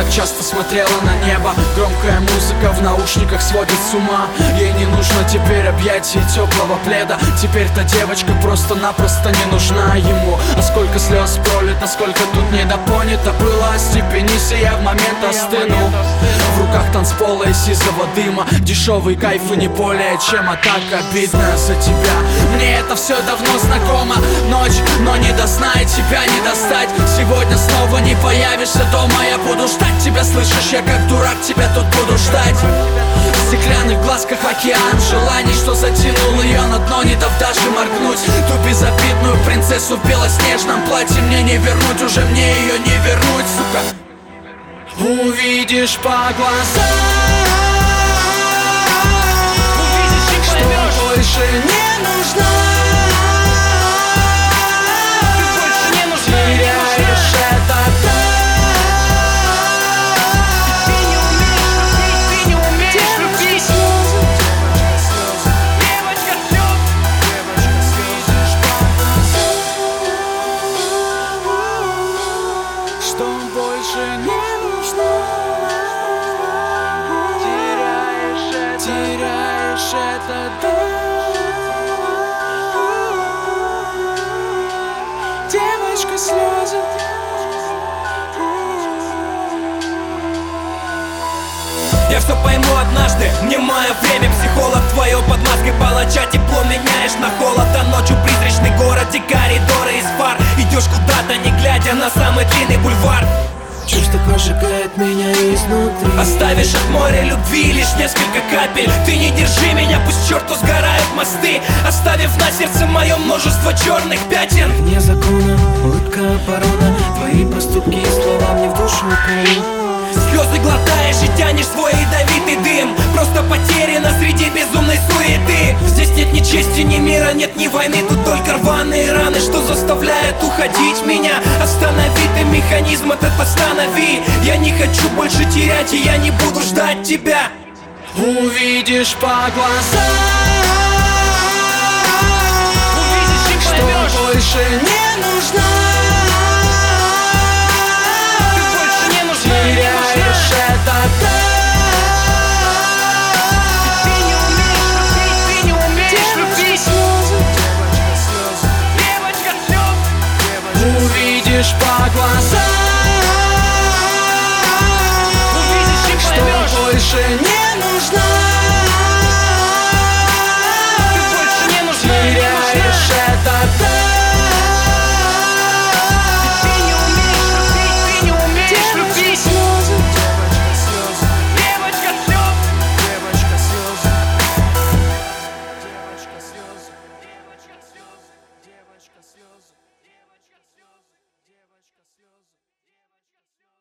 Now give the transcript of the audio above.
так часто смотрела на небо. Громкая музыка в наушниках сводит с ума. Ей не нужно теперь объятий теплого пледа. Теперь та девочка просто-напросто не нужна ему. А сколько слез пролито, сколько тут недопонято было. Остепенись, и я в момент остыну. В руках танцпола и сизого дыма. Дешевый кайф и не более чем, а так обидно за тебя. Мне это все давно знакомо. Ночь, но не до сна, и тебя не достать. Сегодня снова не появишься дома, я буду ждать тебя, слышишь? Я как дурак тебя тут буду ждать. В стеклянных глазках океан желаний, что затянул ее на дно, не дав даже моргнуть. Ту безобидную принцессу в белоснежном платье мне не вернуть, уже мне ее не вернуть, сука. Увидишь по глазам, что больше не нужна. Что больше не нужно. Теряешь это, да. Девочка, слезы. Я все пойму однажды, внимая время. Психолог твое под маской палача. Тепло меняешь на холод, а ночью призрачный город и коридоры из фар. Идешь куда-то, не глядя на самый длинный бульвар. Чувство прожигает меня изнутри. Оставишь от моря любви лишь несколько капель. Ты не держи меня, пусть черту сгорают мосты, оставив на сердце моем множество черных пятен. Вне закона, улыбка оборона. Твои поступки и слова мне в душу уколют. Слезы глотаешь и тянешь свой ядовитый дым. Просто потеряна среди безумной суеты. Здесь нет ни чести, ни мира, нет ни войны. Тут только рваные раны, что заставляют уходить меня. Останови ты механизм, этот останови. Я не хочу больше терять, и я не буду ждать тебя. Увидишь по глазам.